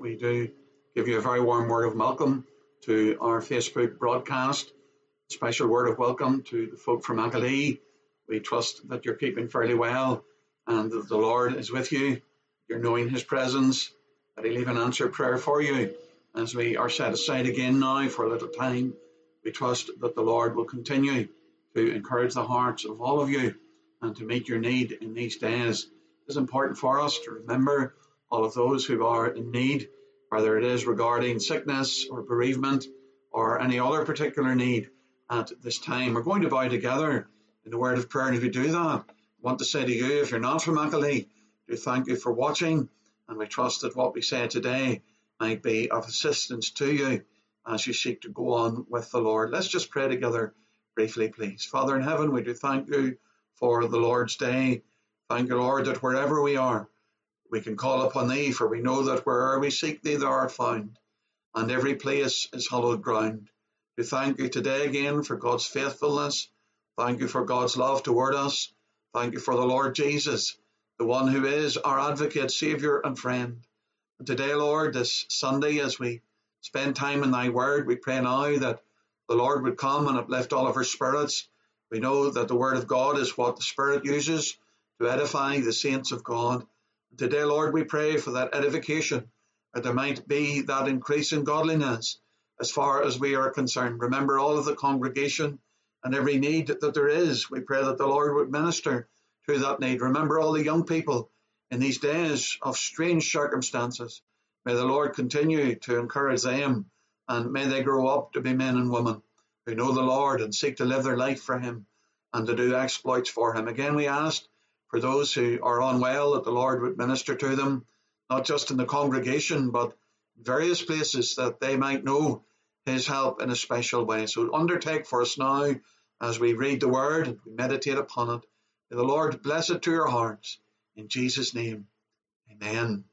we do give you a very warm word of welcome to our Facebook broadcast. Special word of welcome to the folk from Acalee. We trust that you're keeping fairly well and that the Lord is with you. You're knowing his presence, that he'll even answer prayer for you. As we are set aside again now for a little time, we trust that the Lord will continue to encourage the hearts of all of you and to meet your need in these days. It's important for us to remember all of those who are in need, whether it is regarding sickness or bereavement or any other particular need at this time. We're going to bow together in the word of prayer, and if you do that, I want to say to you, if you're not from Acalee, do thank you for watching, and we trust that what we say today might be of assistance to you as you seek to go on with the Lord. Let's just pray together briefly, please. Father in heaven, we do thank you for the Lord's day. Thank you, Lord, that wherever we are, we can call upon thee, for we know that wherever we seek thee, thou art found, and every place is hallowed ground. We thank you today again for God's faithfulness. Thank you for God's love toward us. Thank you for the Lord Jesus, the one who is our advocate, Saviour and friend. And today, Lord, this Sunday, as we spend time in thy word, we pray now that the Lord would come and uplift all of our spirits. We know that the word of God is what the Spirit uses to edify the saints of God. And today, Lord, we pray for that edification, that there might be that increase in godliness as far as we are concerned. Remember all of the congregation and every need that there is. We pray that the Lord would minister to that need. Remember all the young people in these days of strange circumstances. May the Lord continue to encourage them, and may they grow up to be men and women who know the Lord and seek to live their life for him and to do exploits for him. Again, we ask for those who are unwell that the Lord would minister to them, not just in the congregation, but in various places, that they might know his help in a special way. So undertake for us now as we read the word and we meditate upon it. May the Lord bless it to your hearts. In Jesus' name, amen.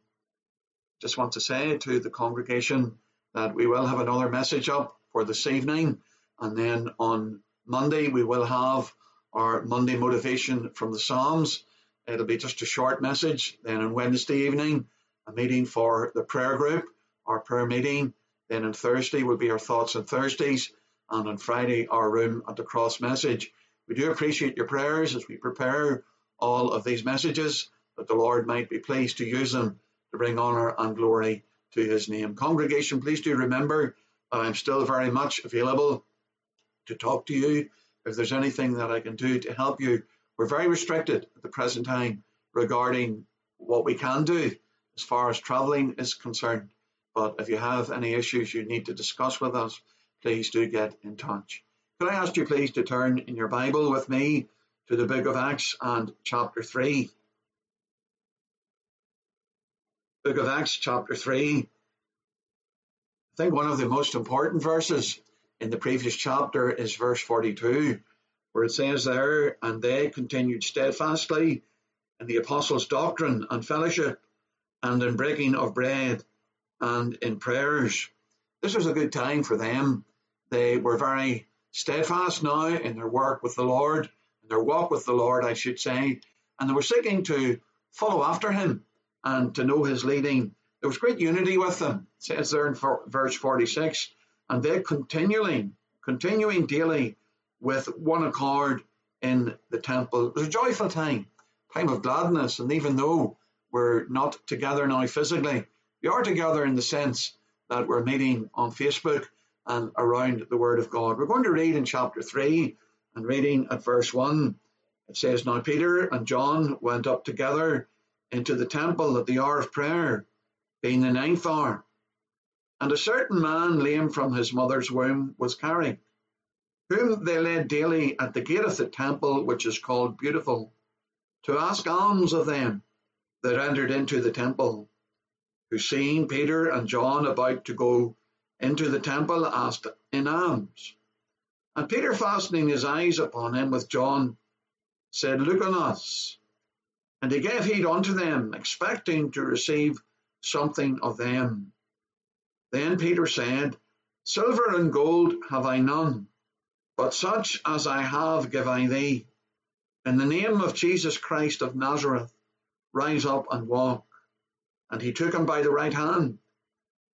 Just want to say to the congregation that we will have another message up for this evening, and then on Monday we will have our Monday motivation from the Psalms. It'll be just a short message. Then on Wednesday evening, a meeting for the prayer group, our prayer meeting. Then on Thursday will be our thoughts on Thursdays, and on Friday our room at the cross message. We do appreciate your prayers as we prepare all of these messages, that the Lord might be pleased to use them to bring honour and glory to his name. Congregation, please do remember that I'm still very much available to talk to you. If there's anything that I can do to help you, we're very restricted at the present time regarding what we can do as far as travelling is concerned. But if you have any issues you need to discuss with us, please do get in touch. Could I ask you please to turn in your Bible with me to the book of Acts and chapter 3. Book of Acts chapter 3. I think one of the most important verses in the previous chapter is verse 42, where it says there, and they continued steadfastly in the apostles' doctrine and fellowship, and in breaking of bread, and in prayers. This was a good time for them. They were very steadfast now in their work with the Lord, in their walk with the Lord, I should say, and they were seeking to follow after him and to know his leading. There was great unity with them. It says there in verse 46, and they continuing daily with one accord in the temple. It was a joyful time of gladness, and even though we're not together now physically, we are together in the sense that we're meeting on Facebook and around the Word of God. We're going to read in chapter 3 and reading at verse 1. It says, now Peter and John went up together into the temple at the hour of prayer, being the 9th hour. And a certain man, lame from his mother's womb, was carried, whom they led daily at the gate of the temple, which is called Beautiful, to ask alms of them that entered into the temple, who seeing Peter and John about to go into the temple, asked in alms. And Peter, fastening his eyes upon him with John, said, look on us. And he gave heed unto them, expecting to receive something of them. Then Peter said, silver and gold have I none, but such as I have give I thee. In the name of Jesus Christ of Nazareth, rise up and walk. And he took him by the right hand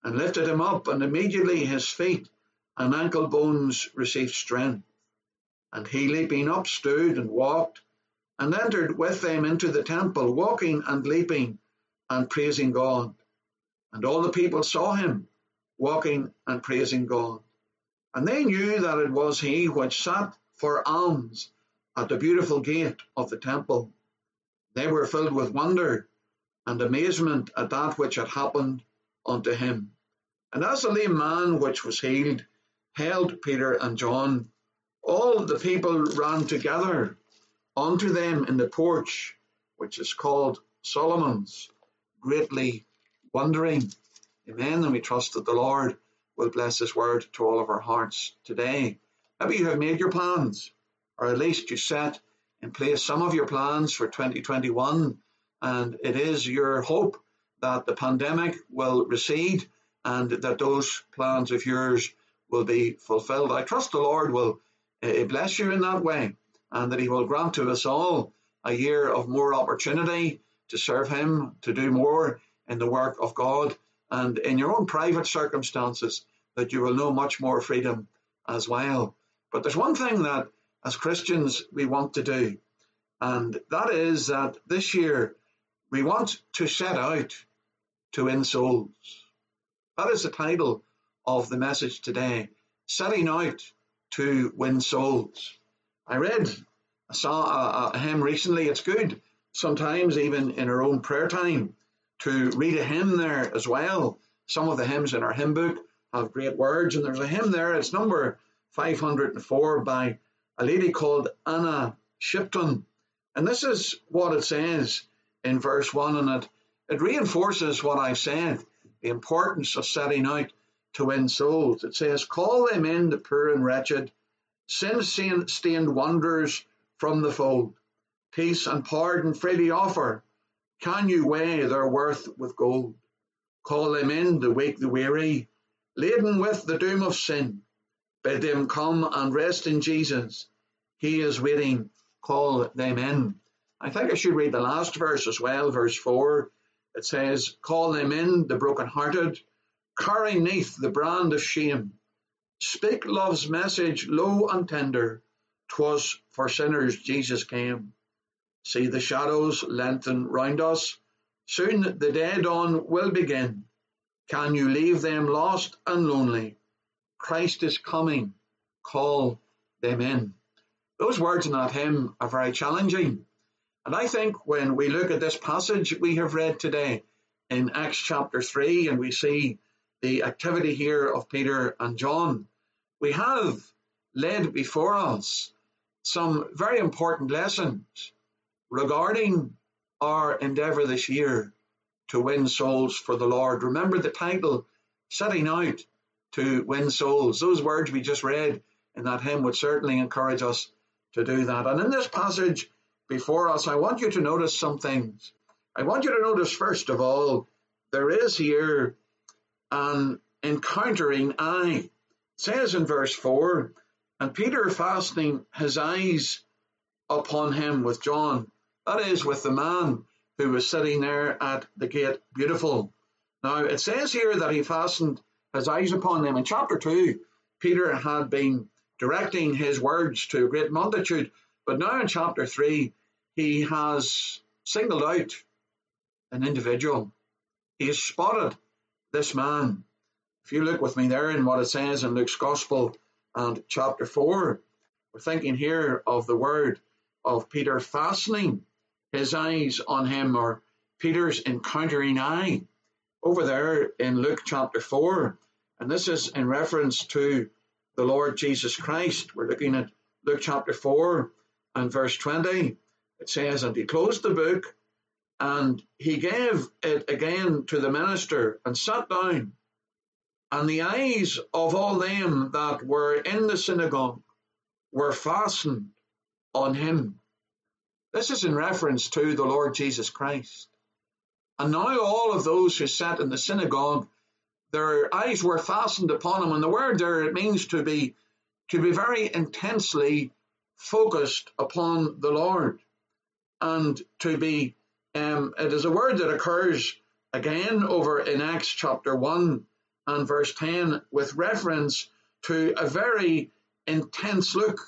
and lifted him up, and immediately his feet and ankle bones received strength. And he, leaping up, stood and walked, and entered with them into the temple, walking and leaping and praising God. And all the people saw him walking and praising God. And they knew that it was he which sat for alms at the beautiful gate of the temple. They were filled with wonder and amazement at that which had happened unto him. And as the lame man which was healed held Peter and John, all the people ran together unto them in the porch, which is called Solomon's, greatly wondering. Amen. And we trust that the Lord will bless his word to all of our hearts today. Maybe you have made your plans, or at least you set in place some of your plans for 2021, and it is your hope that the pandemic will recede and that those plans of yours will be fulfilled. I trust the Lord will bless you in that way, and that he will grant to us all a year of more opportunity to serve him, to do more in the work of God, and in your own private circumstances, that you will know much more freedom as well. But there's one thing that as Christians we want to do, and that is that this year we want to set out to win souls. That is the title of the message today, setting out to win souls. I saw a hymn recently. It's good sometimes, even in our own prayer time, to read a hymn there as well. Some of the hymns in our hymn book have great words, and there's a hymn there. It's number 504 by a lady called Anna Shipton. And this is what it says in verse 1, and it reinforces what I've said, the importance of setting out to win souls. It says, call them in, the poor and wretched, sin-stained wanderers from the fold. Peace and pardon freely offer. Can you weigh their worth with gold? Call them in, the weak, the weary, laden with the doom of sin. Bid them come and rest in Jesus. He is waiting. Call them in. I think I should read the last verse as well, verse 4. It says, call them in, the brokenhearted, carry neath the brand of shame. Speak love's message low and tender. 'Twas for sinners Jesus came. See the shadows lengthen round us. Soon the day dawn will begin. Can you leave them lost and lonely? Christ is coming. Call them in. Those words in that hymn are very challenging. And I think when we look at this passage we have read today in Acts chapter 3, and we see the activity here of Peter and John, we have laid before us some very important lessons regarding our endeavour this year to win souls for the Lord. Remember the title, setting out to win souls. Those words we just read in that hymn would certainly encourage us to do that. And in this passage before us, I want you to notice some things. I want you to notice, first of all, there is here an encountering eye. It says in verse 4, and Peter fastening his eyes upon him with John, that is, with the man who was sitting there at the gate beautiful. Now, it says here that he fastened his eyes upon them. In chapter 2, Peter had been directing his words to a great multitude, but now in chapter 3, he has singled out an individual. He has spotted this man. If you look with me there in what it says in Luke's Gospel and chapter 4, we're thinking here of the word of Peter fastening his eyes on him, or Peter's encountering eye, over there in Luke chapter 4. And this is in reference to the Lord Jesus Christ. We're looking at Luke chapter 4 and verse 20. It says, and he closed the book, and he gave it again to the minister, and sat down. And the eyes of all them that were in the synagogue were fastened on him. This is in reference to the Lord Jesus Christ. And now all of those who sat in the synagogue, their eyes were fastened upon him. And the word there, it means to be very intensely focused upon the Lord. And to be, it is a word that occurs again over in Acts chapter 1 and verse 10 with reference to a very intense look.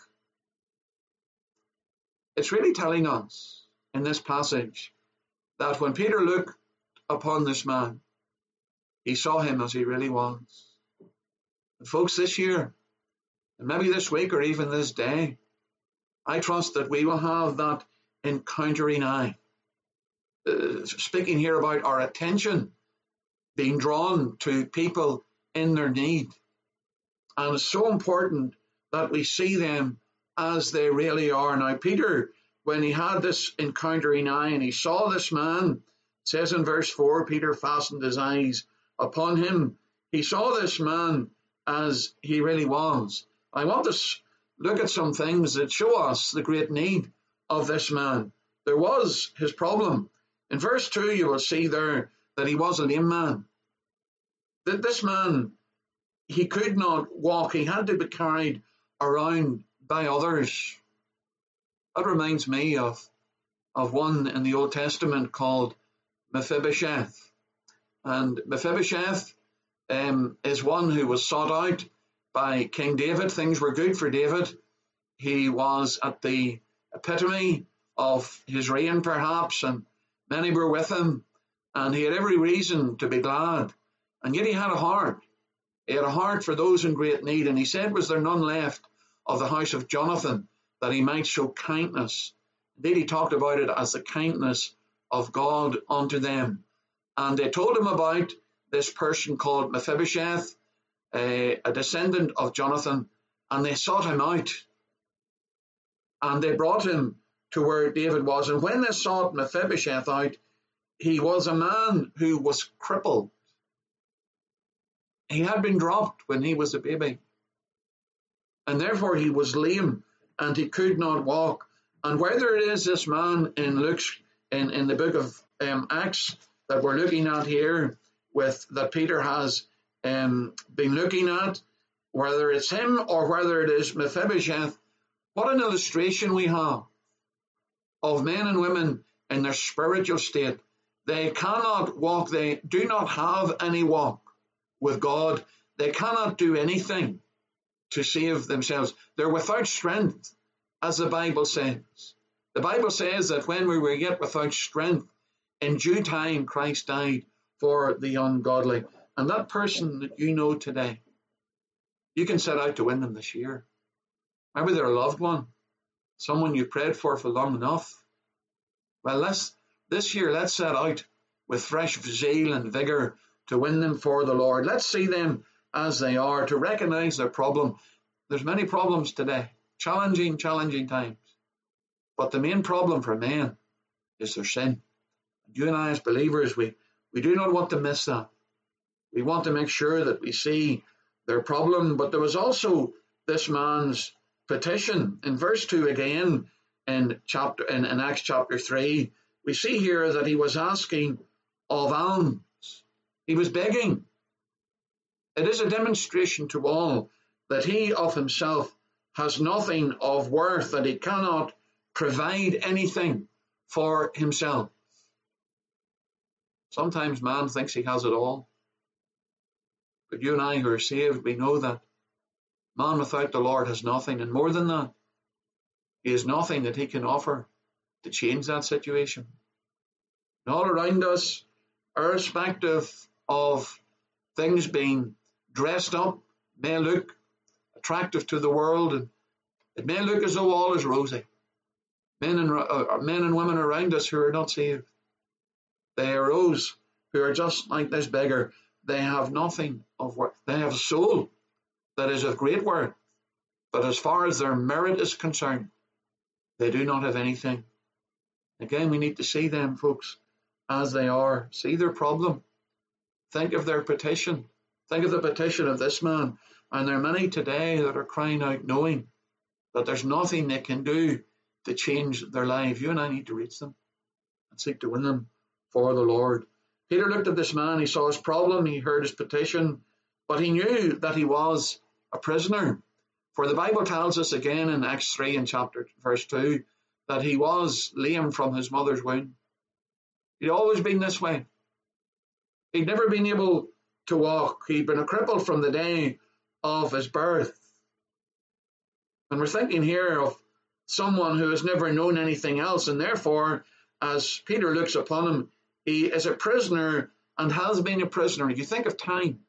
It's really telling us in this passage that when Peter looked upon this man, he saw him as he really was. And folks, this year, and maybe this week or even this day, I trust that we will have that encountering eye. Speaking here about our attention being drawn to people in their need. And it's so important that we see them as they really are. Now, Peter, when he had this encountering eye and he saw this man, it says in verse 4, Peter fastened his eyes upon him. He saw this man as he really was. I want to look at some things that show us the great need of this man. There was his problem. In verse 2, you will see there that he was a lame man. That this man, he could not walk. He had to be carried around by others. That reminds me of one in the Old Testament called Mephibosheth. And Mephibosheth is one who was sought out by King David. Things were good for David. He was at the epitome of his reign, perhaps, and many were with him, and he had every reason to be glad. And yet he had a heart. He had a heart for those in great need. And he said, was there none left of the house of Jonathan that he might show kindness? Indeed, he talked about it as the kindness of God unto them. And they told him about this person called Mephibosheth, a descendant of Jonathan, and they sought him out. And they brought him to where David was. And when they sought Mephibosheth out, he was a man who was crippled. He had been dropped when he was a baby. And therefore he was lame and he could not walk. And whether it is this man in Luke's, in the book of Acts that we're looking at here, that Peter has been looking at, whether it's him or whether it is Mephibosheth, what an illustration we have of men and women in their spiritual state. They cannot walk. They do not have any walk with God. They cannot do anything to save themselves. They're without strength, as the Bible says. The Bible says that when we were yet without strength, in due time Christ died for the ungodly. And that person that you know today, you can set out to win them this year. Maybe they're a loved one, someone you prayed for long enough. Well, this year, let's set out with fresh zeal and vigor to win them for the Lord. Let's see them as they are, to recognize their problem. There's many problems today, challenging times. But the main problem for men is their sin. You and I as believers, we do not want to miss that. We want to make sure that we see their problem. But there was also this man's petition. In verse 2 again, in Acts chapter 3, we see here that he was asking of alms. He was begging. It is a demonstration to all that he of himself has nothing of worth, that he cannot provide anything for himself. Sometimes man thinks he has it all. But you and I who are saved, we know that man without the Lord has nothing. And more than that, he has nothing that he can offer to change that situation. And all around us, irrespective of things being dressed up, may look attractive to the world, and it may look as though all is rosy. Men and women around us who are not saved, they are those who are just like this beggar. They have nothing of worth. They have a soul that is of great worth, but as far as their merit is concerned, they do not have anything. Again, we need to see them, folks, as they are. See their problem. Think of their petition. Think of the petition of this man. And there are many today that are crying out, knowing that there's nothing they can do to change their life. You and I need to reach them and seek to win them for the Lord. Peter looked at this man. He saw his problem. He heard his petition. But he knew that he was a prisoner. For the Bible tells us again in Acts 3 and verse 2 that he was lame from his mother's womb. He'd always been this way. He'd never been able to walk. He'd been a cripple from the day of his birth. And we're thinking here of someone who has never known anything else, and therefore, as Peter looks upon him, he is a prisoner and has been a prisoner. You think of time,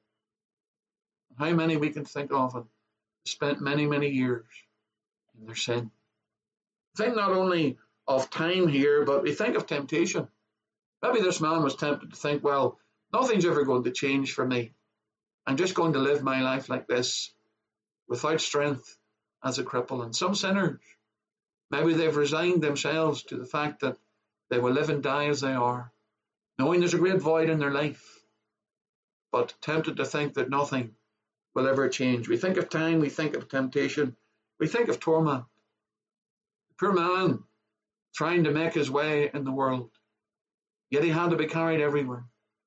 how many we can think of and spent many, many years in their sin. Think not only of time here, but we think of temptation. Maybe this man was tempted to think, well, nothing's ever going to change for me. I'm just going to live my life like this, without strength, as a cripple. And some sinners, maybe they've resigned themselves to the fact that they will live and die as they are, knowing there's a great void in their life, but tempted to think that nothing will ever change. We think of time, we think of temptation, we think of torment. The poor man trying to make his way in the world, yet he had to be carried everywhere.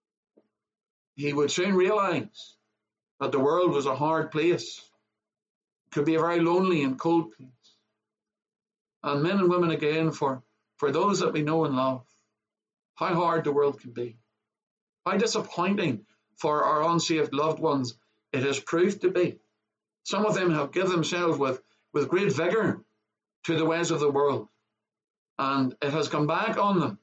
He would soon realize that the world was a hard place. It could be a very lonely and cold place. And men and women again, for those that we know and love, how hard the world can be. How disappointing for our unsaved loved ones it has proved to be. Some of them have given themselves with great vigour to the ways of the world, and it has come back on them.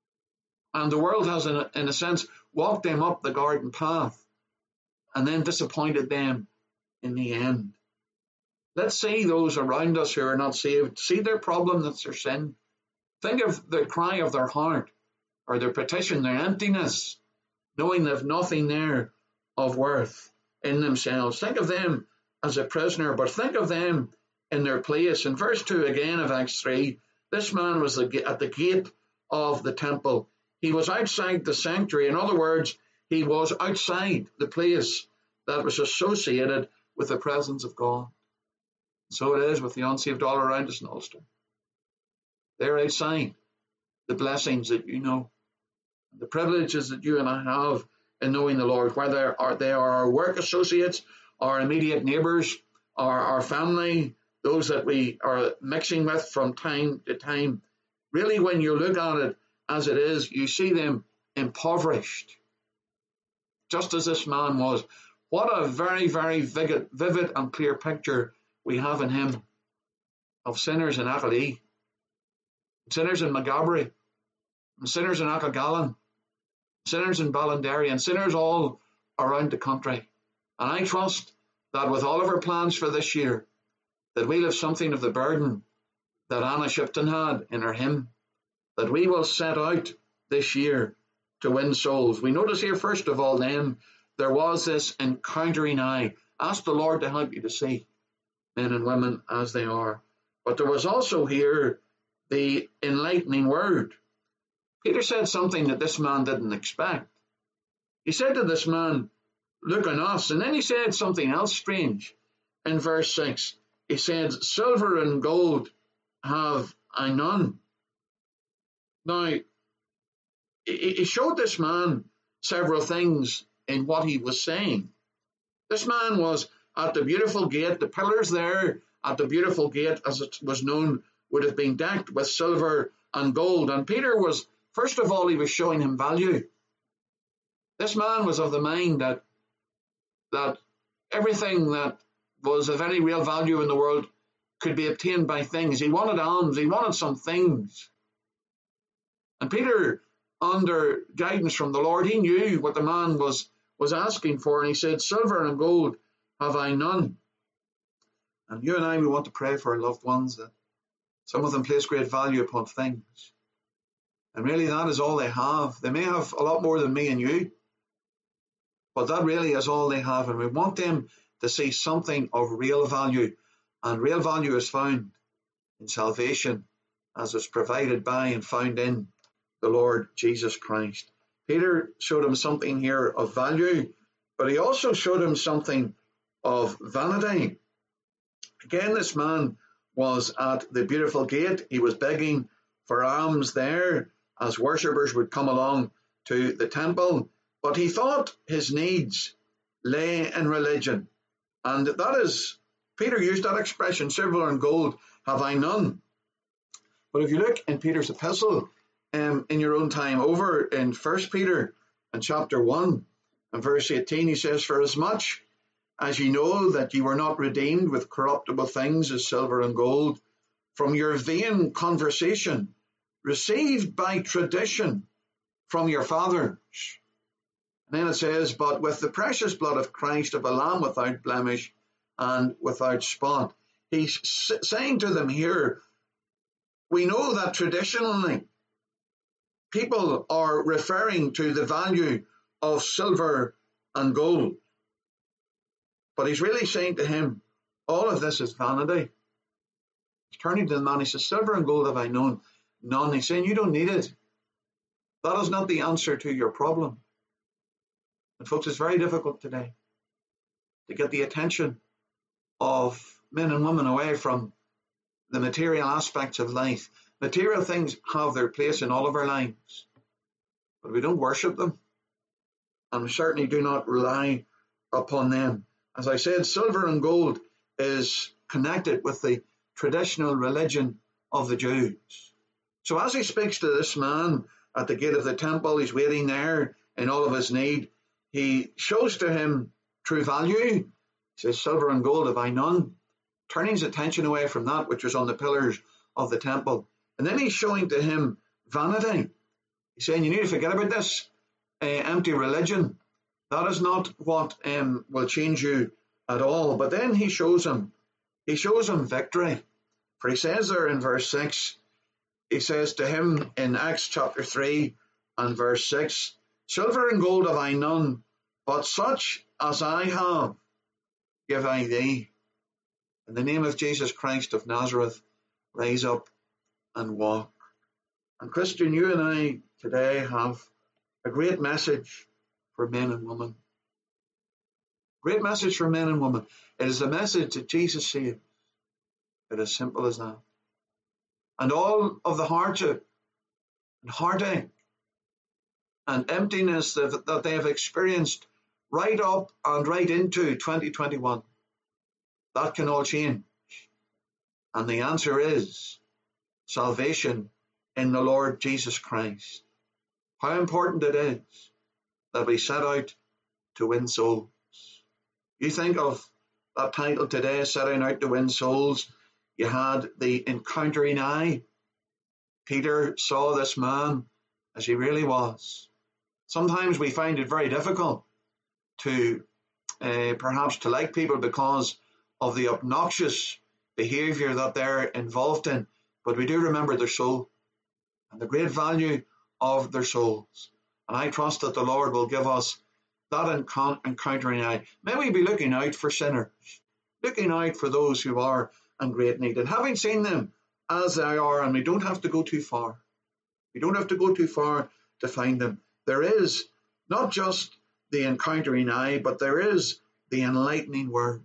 And the world has, in a sense, walked them up the garden path and then disappointed them in the end. Let's see those around us who are not saved. See their problem, that's their sin. Think of the cry of their heart, or their petition, their emptiness, knowing they have nothing there of worth in themselves. Think of them as a prisoner, but think of them in their place. In verse 2 again of Acts 3, this man was at the gate of the temple. He was outside the sanctuary. In other words, he was outside the place that was associated with the presence of God. So it is with the unsaved all around us in Ulster. They're outside the blessings that you know, the privileges that you and I have in knowing the Lord, whether they are our work associates, our immediate neighbours, our family, those that we are mixing with from time to time. Really, when you look at it as it is, you see them impoverished, just as this man was. What a very, very vivid and clear picture we have in him of sinners in Achalee, sinners in Maghaberry, and sinners in Achigallan, sinners in Ballinderry, and sinners all around the country. And I trust that with all of our plans for this year, that we'll have something of the burden that Anna Shipton had in her hymn, that we will set out this year to win souls. We notice here, first of all, then, there was this encountering eye. Ask the Lord to help you to see men and women as they are. But there was also here the enlightening word. Peter said something that this man didn't expect. He said to this man, look on us. And then he said something else strange. In verse 6, he said, silver and gold have I none. Now, he showed this man several things in what he was saying. This man was at the beautiful gate. The pillars there at the beautiful gate, as it was known, would have been decked with silver and gold. And Peter was, first of all, he was showing him value. This man was of the mind that everything that was of any real value in the world could be obtained by things. He wanted alms. He wanted some things. And Peter, under guidance from the Lord, he knew what the man was asking for, and he said, silver and gold have I none. And you and I, we want to pray for our loved ones, that some of them place great value upon things. And really that is all they have. They may have a lot more than me and you, but that really is all they have. And we want them to see something of real value. And real value is found in salvation, as is provided by and found in the Lord Jesus Christ. Peter showed him something here of value, but he also showed him something of vanity. Again, this man was at the beautiful gate. He was begging for alms there as worshippers would come along to the temple, but he thought his needs lay in religion. And that is, Peter used that expression, silver and gold have I none. But if you look in Peter's epistle, in your own time, over in 1 Peter and chapter 1 In verse 18 he says, "For as much as ye know that ye were not redeemed with corruptible things as silver and gold, from your vain conversation, received by tradition from your fathers." And then it says, "But with the precious blood of Christ, of a lamb without blemish and without spot." He's saying to them here, we know that traditionally people are referring to the value of silver and gold. But he's really saying to him, all of this is vanity. He's turning to the man, he says, "Silver and gold have I known none." He's saying, you don't need it. That is not the answer to your problem. And folks, it's very difficult today to get the attention of men and women away from the material aspects of life. Material things have their place in all of our lives, but we don't worship them, and we certainly do not rely upon them. As I said, silver and gold is connected with the traditional religion of the Jews. So as he speaks to this man at the gate of the temple, he's waiting there in all of his need. He shows to him true value. He says, "Silver and gold have I none," turning his attention away from that which was on the pillars of the temple. And then he's showing to him vanity. He's saying, you need to forget about this empty religion. That is not what will change you at all. But then he shows him victory. For he says there in verse 6, he says to him in Acts chapter 3 and verse 6, "Silver and gold have I none, but such as I have give I thee. In the name of Jesus Christ of Nazareth, rise up and walk." And Christian, you and I today have a great message for men and women. Great message for men and women. It is the message that Jesus saves. It is simple as that. And all of the hardship and heartache and emptiness that they have experienced right up and right into 2021, that can all change. And the answer is salvation in the Lord Jesus Christ. How important it is that we set out to win souls. You think of that title today, setting out to win souls. You had the encountering eye. Peter saw this man as he really was. Sometimes we find it very difficult to perhaps to like people because of the obnoxious behavior that they're involved in, but we do remember their soul and the great value of their souls. And I trust that the Lord will give us that encountering eye. May we be looking out for sinners, looking out for those who are in great need, and having seen them as they are, and we don't have to go too far. We don't have to go too far to find them. There is not just the encountering eye, but there is the enlightening word.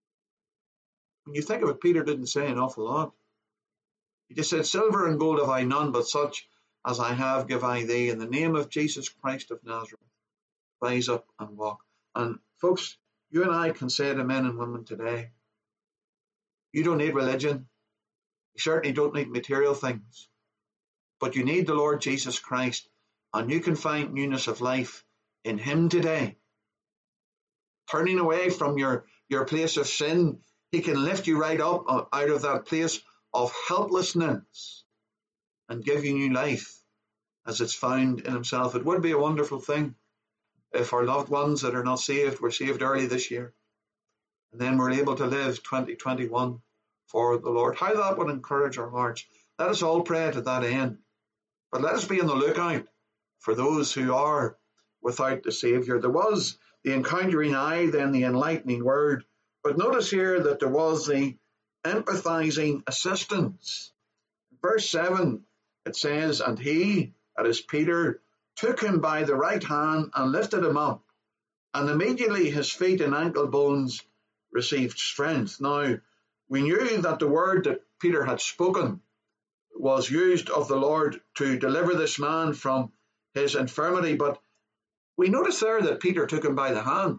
When you think of it, Peter didn't say an awful lot. He just said, "Silver and gold have I none, but such as I have give I thee. In the name of Jesus Christ of Nazareth, rise up and walk." And folks, you and I can say to men and women today, you don't need religion. You certainly don't need material things. But you need the Lord Jesus Christ, and you can find newness of life in him today. Turning away from your place of sin, he can lift you right up out of that place of helplessness and give you new life as it's found in himself. It would be a wonderful thing if our loved ones that are not saved were saved early this year, and then we're able to live 2021 for the Lord. How that would encourage our hearts. Let us all pray to that end. But let us be on the lookout for those who are without the Saviour. There was the encountering eye, then the enlightening word. But notice here that there was the empathizing assistance. Verse 7, it says, "And he," that is Peter, "took him by the right hand and lifted him up, and immediately his feet and ankle bones received strength." Now, we knew that the word that Peter had spoken was used of the Lord to deliver this man from his infirmity, but we notice there that Peter took him by the hand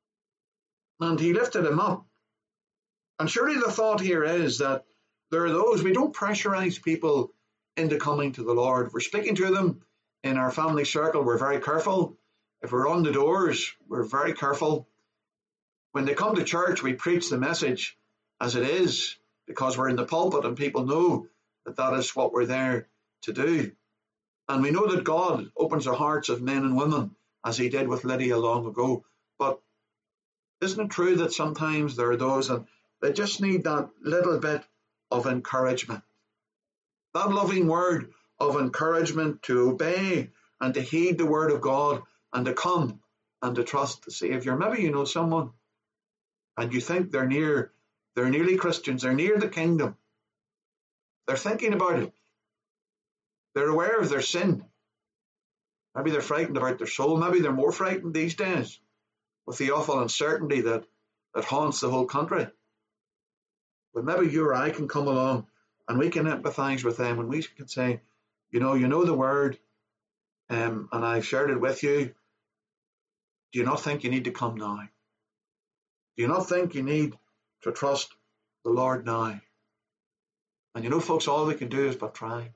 and he lifted him up. And surely the thought here is that there are those, we don't pressurize people into coming to the Lord. We're speaking to them in our family circle. We're very careful. If we're on the doors, we're very careful. When they come to church, we preach the message as it is, because we're in the pulpit and people know that that is what we're there to do. And we know that God opens the hearts of men and women, as he did with Lydia long ago. But isn't it true that sometimes there are those and they just need that little bit of encouragement, that loving word of encouragement to obey and to heed the word of God and to come and to trust the Savior? Maybe you know someone and you think they're nearly Christians, they're near the kingdom. They're thinking about it. They're aware of their sin. Maybe they're frightened about their soul. Maybe they're more frightened these days with the awful uncertainty that haunts the whole country. But maybe you or I can come along and we can empathize with them and we can say, you know the word, and I've shared it with you. Do you not think you need to come now? Do you not think you need to trust the Lord now? And folks, all we can do is but try.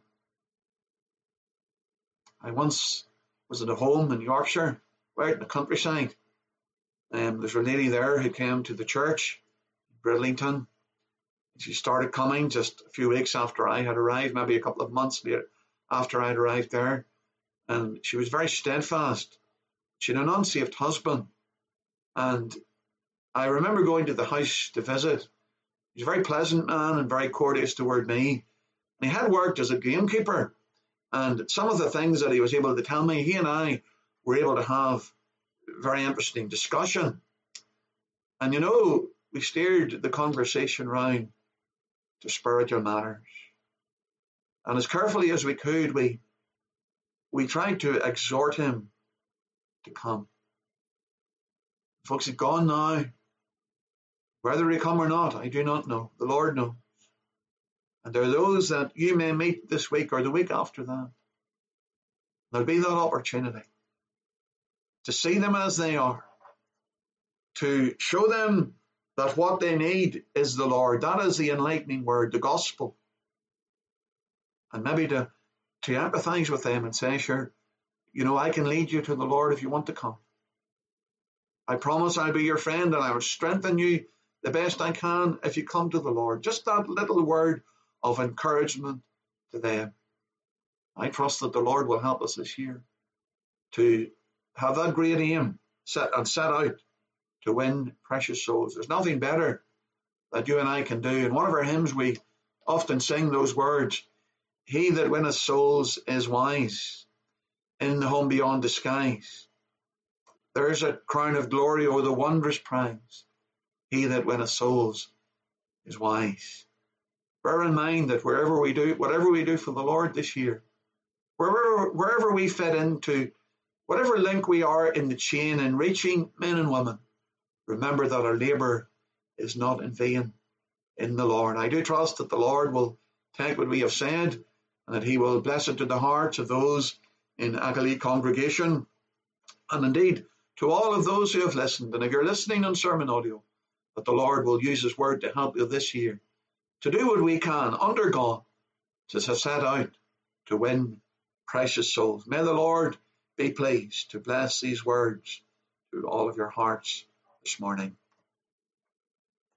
I once was at a home in Yorkshire, right in the countryside. There's a lady there who came to the church in Bridlington. She started coming just a few weeks after I had arrived, maybe a couple of months later after I had arrived there. And she was very steadfast. She had an unsaved husband. And I remember going to the house to visit. He was a very pleasant man and very courteous toward me. And he had worked as a gamekeeper. And some of the things that he was able to tell me, he and I were able to have a very interesting discussion. And we steered the conversation round to spiritual matters. And as carefully as we could, we tried to exhort him to come. Folks, he's gone now. Whether he come or not, I do not know. The Lord knows. And there are those that you may meet this week or the week after that. There'll be that opportunity to see them as they are, to show them that what they need is the Lord. That is the enlightening word, the gospel. And maybe to empathize with them and say, sure, I can lead you to the Lord if you want to come. I promise I'll be your friend and I will strengthen you the best I can if you come to the Lord. Just that little word of encouragement to them. I trust that the Lord will help us this year to have that great aim set out to win precious souls. There's nothing better that you and I can do. In one of our hymns, we often sing those words, he that winneth souls is wise in the home beyond the skies. There's a crown of glory over the wondrous prize. He that winneth souls is wise. Bear in mind that whatever we do for the Lord this year, wherever we fit into, whatever link we are in the chain in reaching men and women, remember that our labour is not in vain in the Lord. I do trust that the Lord will take what we have said and that he will bless it to the hearts of those in Agalee congregation, and indeed to all of those who have listened. And if you're listening on sermon audio, that the Lord will use his word to help you this year to do what we can under God to set out to win precious souls. May the Lord be pleased to bless these words to all of your hearts this morning.